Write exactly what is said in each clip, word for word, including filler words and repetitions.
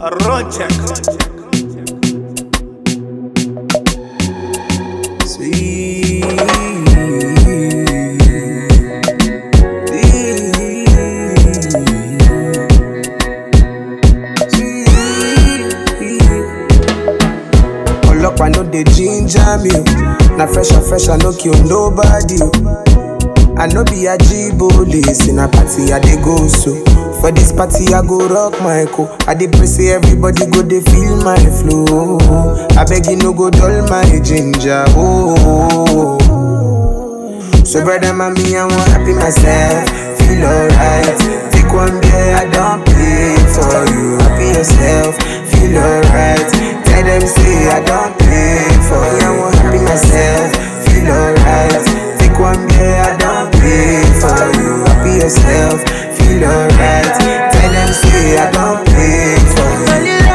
Run check. Sweet. Olopa no dey ginger me. Na fresh and fresh, I no kill nobody. I no be a G-Police. In a party I dey go so. For this party I go rock my co. I dey pray say everybody go dey feel my flow. I beg you no go dull my ginger. Oh, so brother mommy I want happy myself. Feel alright. Take one day I don't play for you. Happy yourself. Feel alright. Tell them say I don't play for you. I want happy myself. Feel alright. Take one day I don't play for you. Happy yourself. Feel alright. Tell them say I don't play for you.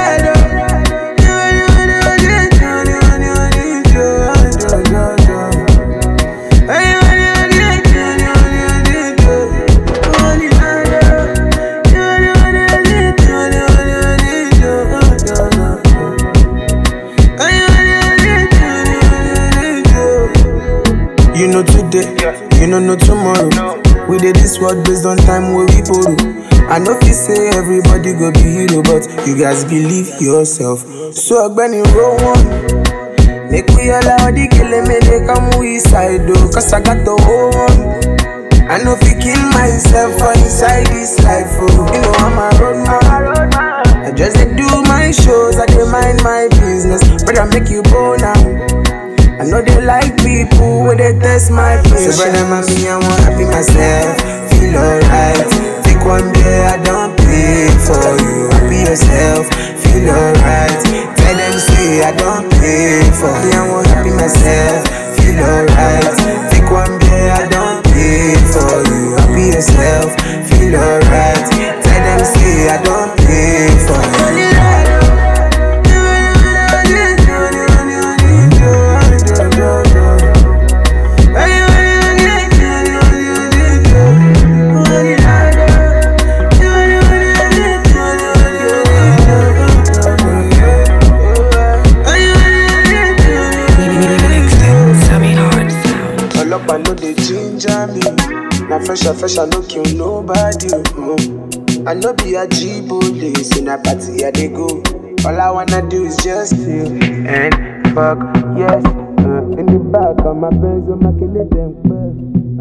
You know today, you know no tomorrow. We did this world based on time where we borrow. I know if you say everybody go be hero, but you guys believe yourself. So Benny roll one. Make we allow the killing me, they come we side though. Cause I got the whole one. I know if you kill myself for inside this life, oh. You know I'm a road man. I just dey do my shows, I dey mind my business. But I make you go now. I know they like people when they test my patience. So brother mommy, I want happy myself. Feel alright. Take one day I don't play for you. Happy yourself. Feel alright. Tell them say I don't play for you. I want happy myself. Feel alright. Take one day I don't play for you. Happy yourself. Feel alright. Tell them say I don't play for you. I know they ginger me. Now fresh and fresh, I no kill nobody. Mm. I know be a G-Police. In a party I they go. All I wanna do is just chill and fuck, yes. Uh, in the back of my Benz, I'm making them.